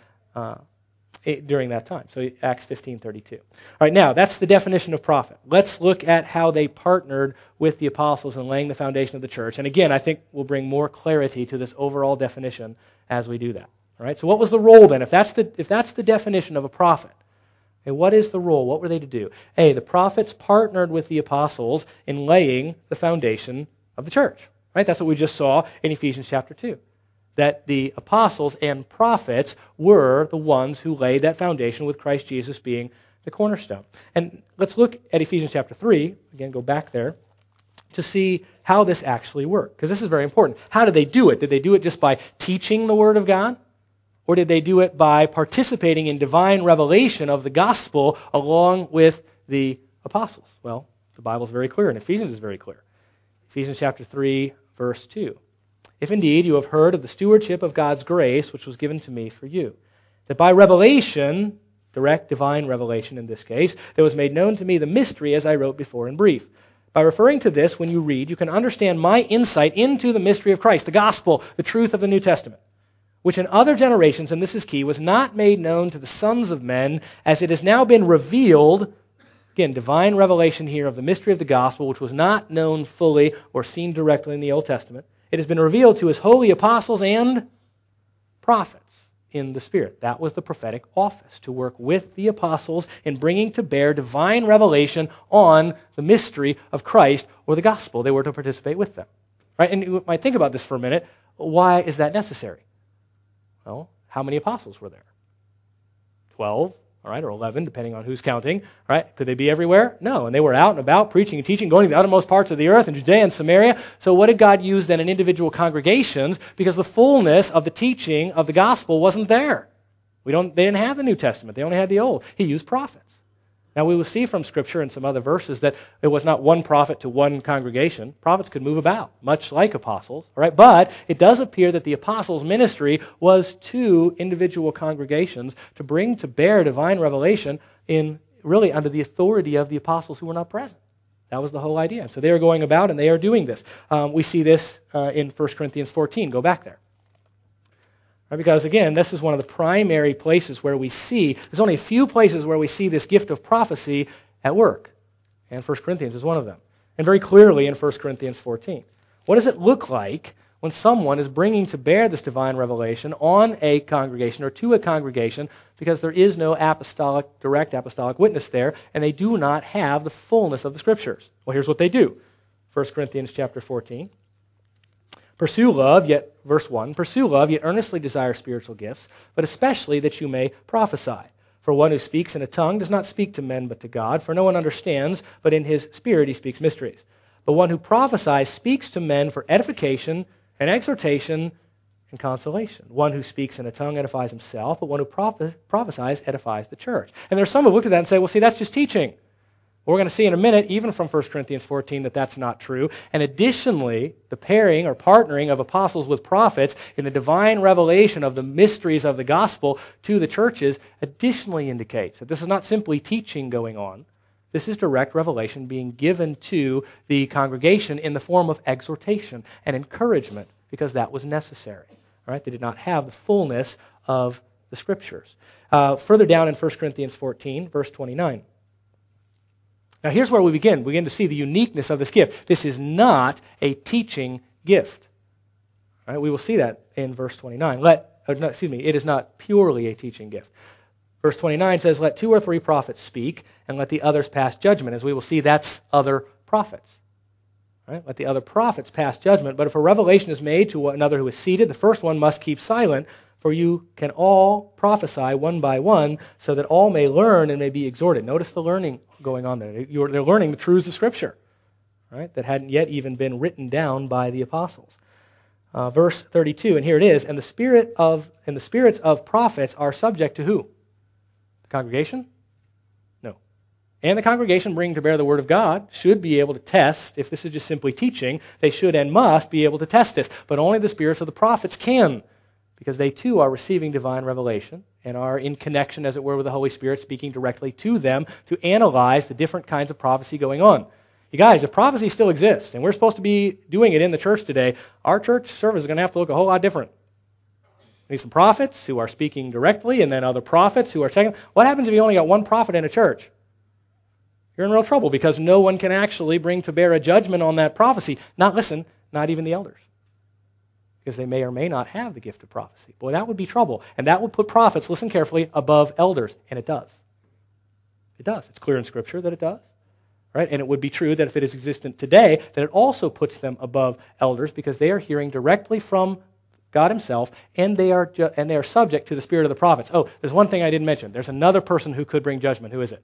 during that time. So Acts 15:32. All right, now that's the definition of prophet. Let's look at how they partnered with the apostles in laying the foundation of the church. And again, I think we'll bring more clarity to this overall definition as we do that. All right, so what was the role then? If that's the definition of a prophet, okay, what is the role? What were they to do? A, the prophets partnered with the apostles in laying the foundation of the church. Right? That's what we just saw in Ephesians chapter 2. That the apostles and prophets were the ones who laid that foundation, with Christ Jesus being the cornerstone. And let's look at Ephesians chapter 3, again, go back there, to see how this actually worked. Because this is very important. How did they do it? Did they do it just by teaching the Word of God? Or did they do it by participating in divine revelation of the gospel along with the apostles? Well, the Bible is very clear, and Ephesians is very clear. Ephesians chapter 3, verse 2. If indeed you have heard of the stewardship of God's grace, which was given to me for you, that by revelation, direct divine revelation in this case, there was made known to me the mystery as I wrote before in brief. By referring to this, when you read, you can understand my insight into the mystery of Christ, the gospel, the truth of the New Testament, which in other generations, and this is key, was not made known to the sons of men, as it has now been revealed. Again, divine revelation here of the mystery of the gospel, which was not known fully or seen directly in the Old Testament. It has been revealed to his holy apostles and prophets in the Spirit. That was the prophetic office, to work with the apostles in bringing to bear divine revelation on the mystery of Christ or the gospel. They were to participate with them. Right? And you might think about this for a minute. Why is that necessary? Well, how many apostles were there? 12. All right, or 11, depending on who's counting. All right, could they be everywhere? No, and they were out and about preaching and teaching, going to the uttermost parts of the earth, in Judea and Samaria. So what did God use then in individual congregations? Because the fullness of the teaching of the gospel wasn't there. They didn't have the New Testament. They only had the Old. He used prophets. Now, we will see from Scripture and some other verses that it was not one prophet to one congregation. Prophets could move about, much like apostles. All right? But it does appear that the apostles' ministry was to individual congregations to bring to bear divine revelation in really under the authority of the apostles who were not present. That was the whole idea. So they are going about and they are doing this. We see this in 1 Corinthians 14. Go back there. Because, again, this is one of the primary places where we see, there's only a few places where we see this gift of prophecy at work. And 1 Corinthians is one of them. And very clearly in 1 Corinthians 14. What does it look like when someone is bringing to bear this divine revelation on a congregation or to a congregation because there is no direct apostolic witness there, and they do not have the fullness of the Scriptures? Well, here's what they do. 1 Corinthians chapter 14. Pursue love, yet, verse 1, pursue love, yet earnestly desire spiritual gifts, but especially that you may prophesy. For one who speaks in a tongue does not speak to men but to God, for no one understands, but in his spirit he speaks mysteries. But one who prophesies speaks to men for edification and exhortation and consolation. One who speaks in a tongue edifies himself, but one who prophesies edifies the church. And there's some who look at that and say, well, see, that's just teaching. We're going to see in a minute, even from 1 Corinthians 14, that that's not true. And additionally, the pairing or partnering of apostles with prophets in the divine revelation of the mysteries of the gospel to the churches additionally indicates that this is not simply teaching going on. This is direct revelation being given to the congregation in the form of exhortation and encouragement, because that was necessary. All right? They did not have the fullness of the Scriptures. Further down in 1 Corinthians 14, verse 29. Now here's where we begin. We begin to see the uniqueness of this gift. This is not a teaching gift. All right, we will see that in verse 29. It is not purely a teaching gift. Verse 29 says, let 2 or 3 prophets speak, and let the others pass judgment. As we will see, that's other prophets. All right, let the other prophets pass judgment. But if a revelation is made to another who is seated, the first one must keep silent, for you can all prophesy one by one, so that all may learn and may be exhorted. Notice the learning going on there. They're learning the truths of Scripture, right, that hadn't yet even been written down by the apostles. Verse 32, and here it is, and the spirits of prophets are subject to who? The congregation? No. and the congregation bringing to bear the Word of God should be able to test, if this is just simply teaching, they should and must be able to test this. But only the spirits of the prophets can, because they too are receiving divine revelation and are in connection, as it were, with the Holy Spirit speaking directly to them to analyze the different kinds of prophecy going on. You guys, if prophecy still exists, and we're supposed to be doing it in the church today, our church service is going to have to look a whole lot different. We need some prophets who are speaking directly, and then other prophets who are second. What happens if you only got one prophet in a church? You're in real trouble, because no one can actually bring to bear a judgment on that prophecy. Not even the elders, because they may or may not have the gift of prophecy. Boy, that would be trouble. And that would put prophets, listen carefully, above elders. And it does. It does. It's clear in Scripture that it does. Right? And it would be true that if it is existent today, that it also puts them above elders, because they are hearing directly from God himself, and they are subject to the spirit of the prophets. Oh, there's one thing I didn't mention. There's another person who could bring judgment. Who is it?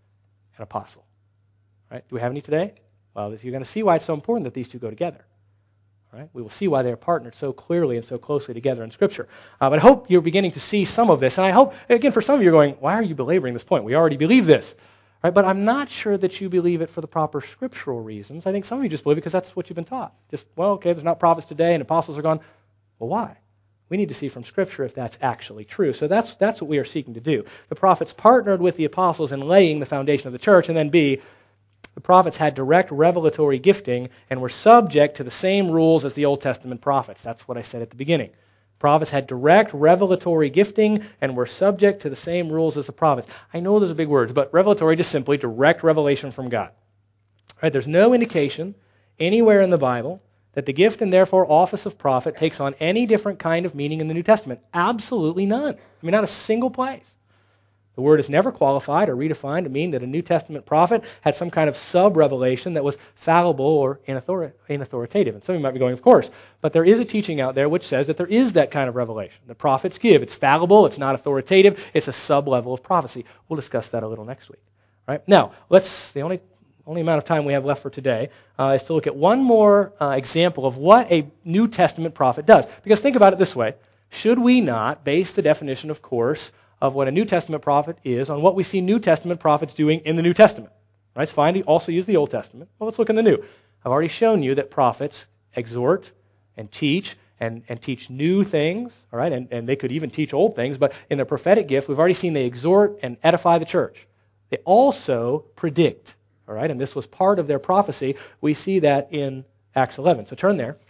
An apostle. Right? Do we have any today? Well, you're going to see why it's so important that these two go together. Right? We will see why they are partnered so clearly and so closely together in Scripture. But I hope you're beginning to see some of this. And I hope, again, for some of you, you're going, why are you belaboring this point? We already believe this. Right? But I'm not sure that you believe it for the proper scriptural reasons. I think some of you just believe it because that's what you've been taught. Just, well, okay, there's not prophets today and apostles are gone. Well, why? We need to see from Scripture if that's actually true. So that's what we are seeking to do. The prophets partnered with the apostles in laying the foundation of the church, and then B, the prophets had direct revelatory gifting and were subject to the same rules as the Old Testament prophets. That's what I said at the beginning. Prophets had direct revelatory gifting and were subject to the same rules as the prophets. I know those are big words, but revelatory just simply direct revelation from God. Right? There's no indication anywhere in the Bible that the gift and therefore office of prophet takes on any different kind of meaning in the New Testament. Absolutely none. I mean, not a single place. The word is never qualified or redefined to mean that a New Testament prophet had some kind of sub-revelation that was fallible or inauthoritative. And some of you might be going, of course, but there is a teaching out there which says that there is that kind of revelation. The prophets give. It's fallible, it's not authoritative, it's a sub-level of prophecy. We'll discuss that a little next week. Right? Now, the only amount of time we have left for today is to look at one more example of what a New Testament prophet does. Because think about it this way. Should we not base the definition, of course, of what a New Testament prophet is on what we see New Testament prophets doing in the New Testament? Right? It's fine to also use the Old Testament. Well, let's look in the New. I've already shown you that prophets exhort and teach and teach new things, all right? And they could even teach old things, but in their prophetic gift, we've already seen they exhort and edify the church. They also predict, all right? And this was part of their prophecy. We see that in Acts 11. So turn there.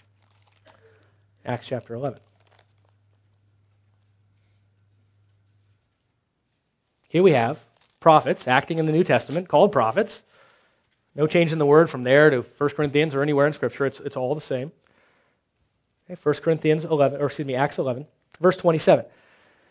Acts chapter 11. Here we have prophets acting in the New Testament, called prophets. No change in the word from there to 1 Corinthians or anywhere in Scripture. It's all the same. Okay, Acts 11, verse 27. It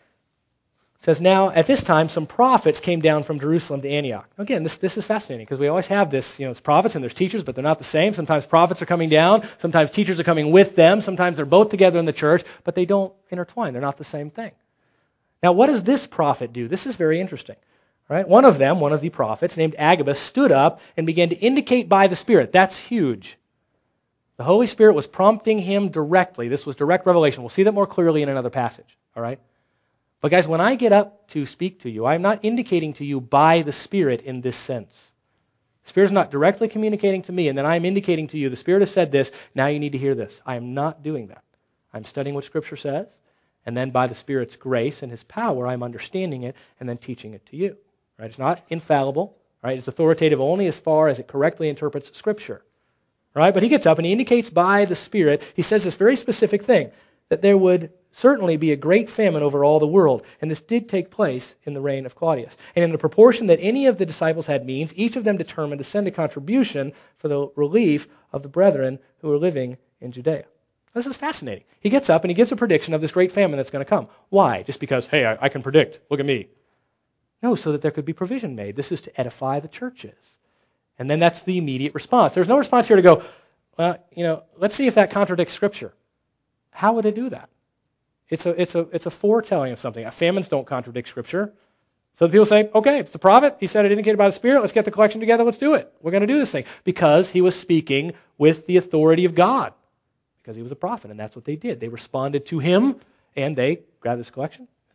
says, now, at this time, some prophets came down from Jerusalem to Antioch. Again, this is fascinating because we always have this, it's prophets and there's teachers, but they're not the same. Sometimes prophets are coming down. Sometimes teachers are coming with them. Sometimes they're both together in the church, but they don't intertwine. They're not the same thing. Now, what does this prophet do? This is very interesting. Right? One of the prophets, named Agabus, stood up and began to indicate by the Spirit. That's huge. The Holy Spirit was prompting him directly. This was direct revelation. We'll see that more clearly in another passage. All right? But guys, when I get up to speak to you, I'm not indicating to you by the Spirit in this sense. The Spirit is not directly communicating to me, and then I'm indicating to you, the Spirit has said this, now you need to hear this. I am not doing that. I'm studying what Scripture says, and then by the Spirit's grace and His power, I'm understanding it and then teaching it to you. Right? It's not infallible. Right? It's authoritative only as far as it correctly interprets Scripture. Right? But he gets up and he indicates by the Spirit, he says this very specific thing, that there would certainly be a great famine over all the world. And this did take place in the reign of Claudius. And in the proportion that any of the disciples had means, each of them determined to send a contribution for the relief of the brethren who were living in Judea. This is fascinating. He gets up and he gives a prediction of this great famine that's going to come. Why? Just because, hey, I can predict. Look at me. No, so that there could be provision made. This is to edify the churches. And then that's the immediate response. There's no response here to go, well, let's see if that contradicts Scripture. How would it do that? It's a foretelling of something. Famines don't contradict Scripture. So the people say, okay, it's the prophet. He said it indicated by the Spirit. Let's get the collection together. Let's do it. We're going to do this thing. Because he was speaking with the authority of God. Because he was a prophet, and that's what they did. They responded to him, and they grabbed this collection,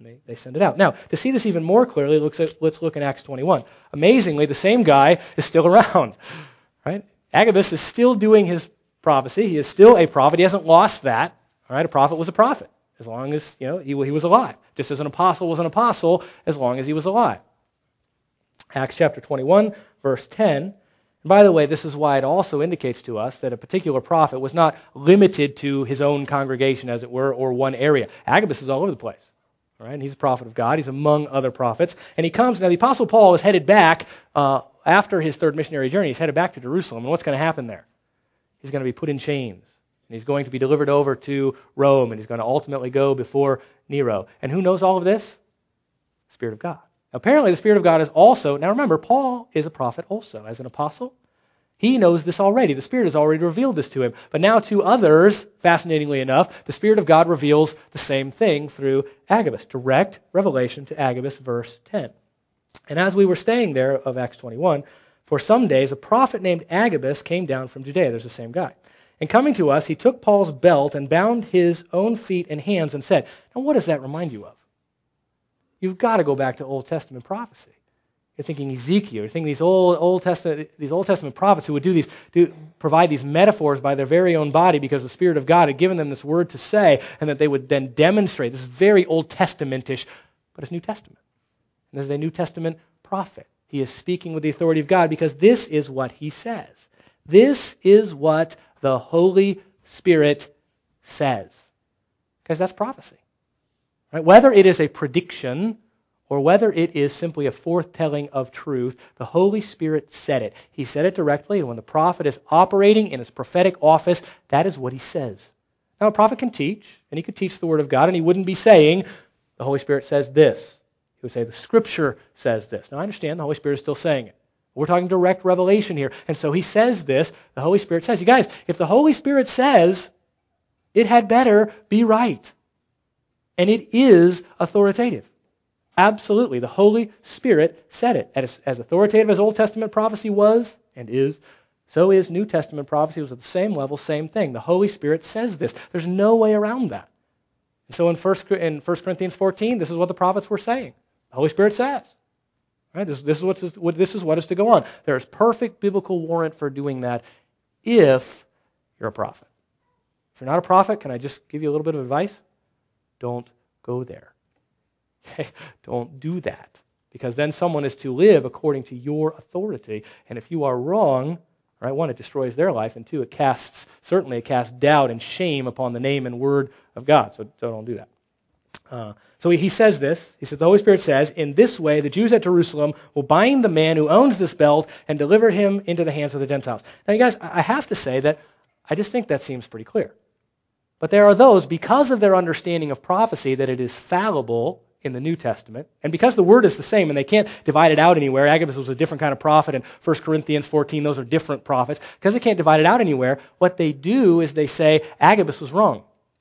And they send it out. Now, to see this even more clearly, let's look in Acts 21. Amazingly, the same guy is still around. Right? Agabus is still doing his prophecy. He is still a prophet. He hasn't lost that. All right? A prophet was a prophet as long as he was alive. Just as an apostle was an apostle as long as he was alive. Acts chapter 21, verse 10. And by the way, this is why it also indicates to us that a particular prophet was not limited to his own congregation, as it were, or one area. Agabus is all over the place. All right? And he's a prophet of God. He's among other prophets. And he comes, now the Apostle Paul is headed back after his third missionary journey. He's headed back to Jerusalem. And what's going to happen there? He's going to be put in chains. And he's going to be delivered over to Rome. And he's going to ultimately go before Nero. And who knows all of this? The Spirit of God. Apparently, the Spirit of God is also, now remember, Paul is a prophet also, as an apostle. He knows this already. The Spirit has already revealed this to him. But now to others, fascinatingly enough, the Spirit of God reveals the same thing through Agabus. Direct revelation to Agabus, verse 10. And as we were staying there of Acts 21, for some days a prophet named Agabus came down from Judea. There's the same guy. And coming to us, he took Paul's belt and bound his own feet and hands and said, now what does that remind you of? You've got to go back to Old Testament prophecy. You're thinking Ezekiel. You're thinking these Old Testament prophets who would provide these metaphors by their very own body because the Spirit of God had given them this word to say, and that they would then demonstrate. This is very Old Testamentish, but it's New Testament. And this is a New Testament prophet. He is speaking with the authority of God because this is what he says. This is what the Holy Spirit says. Because that's prophecy. Right? Whether it is a prediction or whether it is simply a foretelling of truth, the Holy Spirit said it. He said it directly, and when the prophet is operating in his prophetic office, that is what he says. Now, a prophet can teach, and he could teach the Word of God, and he wouldn't be saying, the Holy Spirit says this. He would say, the Scripture says this. Now, I understand the Holy Spirit is still saying it. We're talking direct revelation here. And so he says this, the Holy Spirit says. You guys, if the Holy Spirit says, it had better be right. And it is authoritative. Absolutely. The Holy Spirit said it. As authoritative as Old Testament prophecy was and is, so is New Testament prophecy. It was at the same level, same thing. The Holy Spirit says this. There's no way around that. And so in 1 Corinthians 14, this is what the prophets were saying. The Holy Spirit says. Right? This is what is to go on. There is perfect biblical warrant for doing that if you're a prophet. If you're not a prophet, can I just give you a little bit of advice? Don't go there. Okay? Don't do that. Because then someone is to live according to your authority. And if you are wrong, right, one, it destroys their life, and two, it casts doubt and shame upon the name and word of God. So don't do that. So he says this. He says, the Holy Spirit says, in this way the Jews at Jerusalem will bind the man who owns this belt and deliver him into the hands of the Gentiles. Now, you guys, I have to say that I just think that seems pretty clear. But there are those, because of their understanding of prophecy, that it is fallible in the New Testament, and because the word is the same and they can't divide it out anywhere, Agabus was a different kind of prophet, and 1 Corinthians 14, those are different prophets, because they can't divide it out anywhere, what they do is they say Agabus was wrong.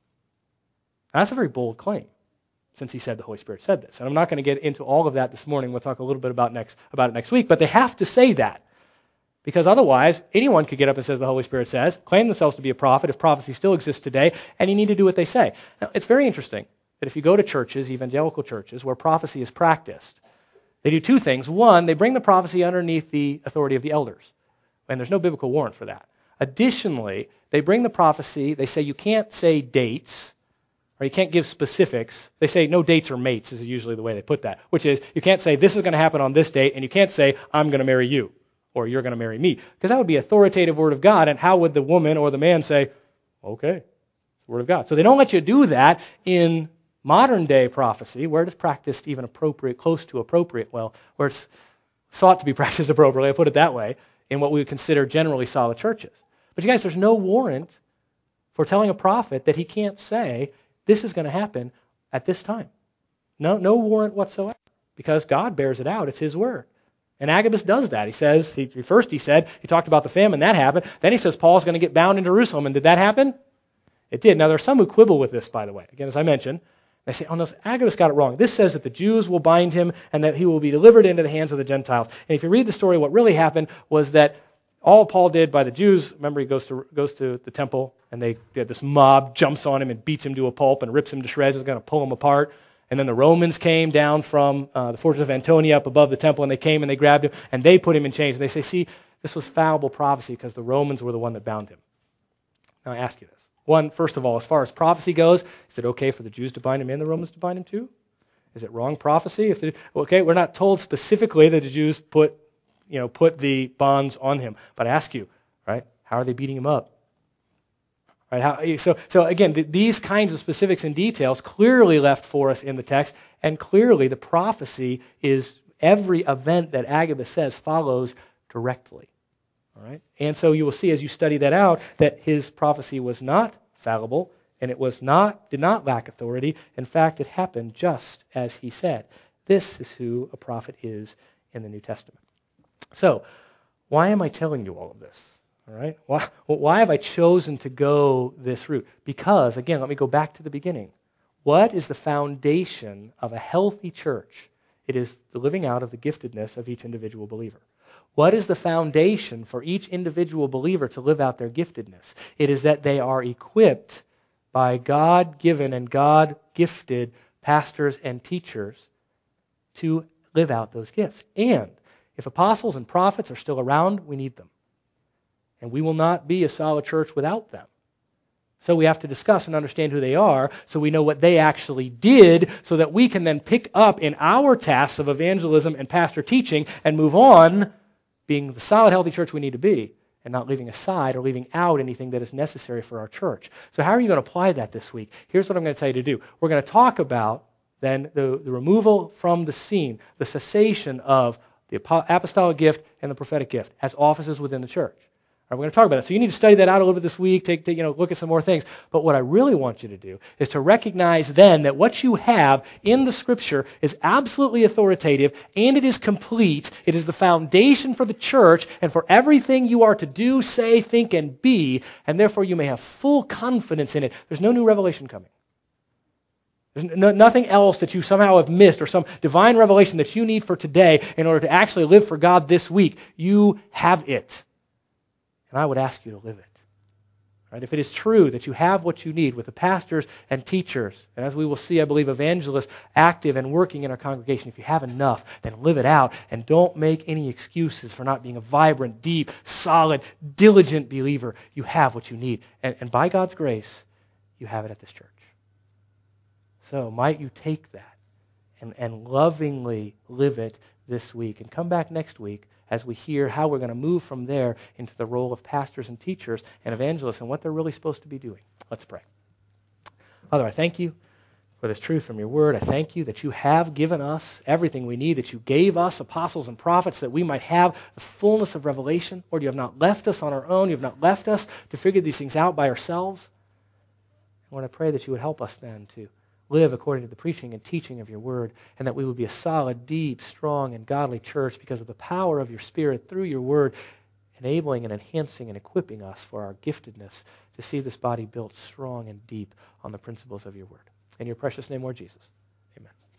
Now, that's a very bold claim, since he said the Holy Spirit said this. And I'm not going to get into all of that this morning. We'll talk a little bit about it next week, but they have to say that. Because otherwise, anyone could get up and say the Holy Spirit says, claim themselves to be a prophet if prophecy still exists today, and you need to do what they say. Now, it's very interesting that if you go to churches, evangelical churches, where prophecy is practiced, they do two things. One, they bring the prophecy underneath the authority of the elders, and there's no biblical warrant for that. Additionally, they bring the prophecy, they say you can't say dates, or you can't give specifics. They say no dates or mates is usually the way they put that, which is you can't say this is going to happen on this date, and you can't say I'm going to marry you, or you're going to marry me, because that would be authoritative word of God, and how would the woman or the man say, okay, it's the word of God. So they don't let you do that in modern day prophecy, where it is practiced even appropriate, close to appropriate, well, where it's sought to be practiced appropriately, I put it that way, in what we would consider generally solid churches. But you guys, there's no warrant for telling a prophet that he can't say, this is going to happen at this time. No warrant whatsoever, because God bears it out. It's his word. And Agabus does that. He says, he talked about the famine, that happened. Then he says Paul's going to get bound in Jerusalem. And did that happen? It did. Now, there are some who quibble with this, by the way. Again, as I mentioned, they say, oh no, Agabus got it wrong. This says that the Jews will bind him and that he will be delivered into the hands of the Gentiles. And if you read the story, what really happened was that all Paul did by the Jews, remember he goes to the temple, and this mob jumps on him and beats him to a pulp and rips him to shreds, is going to pull him apart. And then the Romans came down from the fortress of Antonia up above the temple, and they came and they grabbed him, and they put him in chains. And they say, see, this was fallible prophecy because the Romans were the one that bound him. Now I ask you this. One, first of all, as far as prophecy goes, is it okay for the Jews to bind him and the Romans to bind him too? Is it wrong prophecy? We're not told specifically that the Jews put the bonds on him. But I ask you, right, how are they beating him up? Right? So again, these kinds of specifics and details clearly left for us in the text, and clearly the prophecy is every event that Agabus says follows directly. All right? And so you will see as you study that out that his prophecy was not fallible, and it did not lack authority. In fact, it happened just as he said. This is who a prophet is in the New Testament. So, why am I telling you all of this? All right? Why have I chosen to go this route? Because, again, let me go back to the beginning. What is the foundation of a healthy church? It is the living out of the giftedness of each individual believer. What is the foundation for each individual believer to live out their giftedness? It is that they are equipped by God-given and God-gifted pastors and teachers to live out those gifts. And if apostles and prophets are still around, we need them. And we will not be a solid church without them. So we have to discuss and understand who they are so we know what they actually did so that we can then pick up in our tasks of evangelism and pastor teaching and move on being the solid, healthy church we need to be and not leaving aside or leaving out anything that is necessary for our church. So how are you going to apply that this week? Here's what I'm going to tell you to do. We're going to talk about then the removal from the scene, the cessation of the apostolic gift and the prophetic gift as offices within the church. All right, we're going to talk about it. So you need to study that out a little bit this week, look at some more things. But what I really want you to do is to recognize then that what you have in the Scripture is absolutely authoritative and it is complete. It is the foundation for the church and for everything you are to do, say, think, and be, and therefore you may have full confidence in it. There's no new revelation coming. There's nothing else that you somehow have missed or some divine revelation that you need for today in order to actually live for God this week. You have it. And I would ask you to live it. Right? If it is true that you have what you need with the pastors and teachers, and as we will see, I believe, evangelists active and working in our congregation, if you have enough, then live it out and don't make any excuses for not being a vibrant, deep, solid, diligent believer. You have what you need. And by God's grace, you have it at this church. So might you take that and lovingly live it this week and come back next week as we hear how we're going to move from there into the role of pastors and teachers and evangelists and what they're really supposed to be doing. Let's pray. Father, I thank you for this truth from your word. I thank you that you have given us everything we need, that you gave us apostles and prophets that we might have the fullness of revelation. Lord, you have not left us on our own. You have not left us to figure these things out by ourselves. Lord, I pray that you would help us then to live according to the preaching and teaching of your word, and that we would be a solid, deep, strong, and godly church because of the power of your Spirit through your word, enabling and enhancing and equipping us for our giftedness to see this body built strong and deep on the principles of your word. In your precious name, Lord Jesus, amen.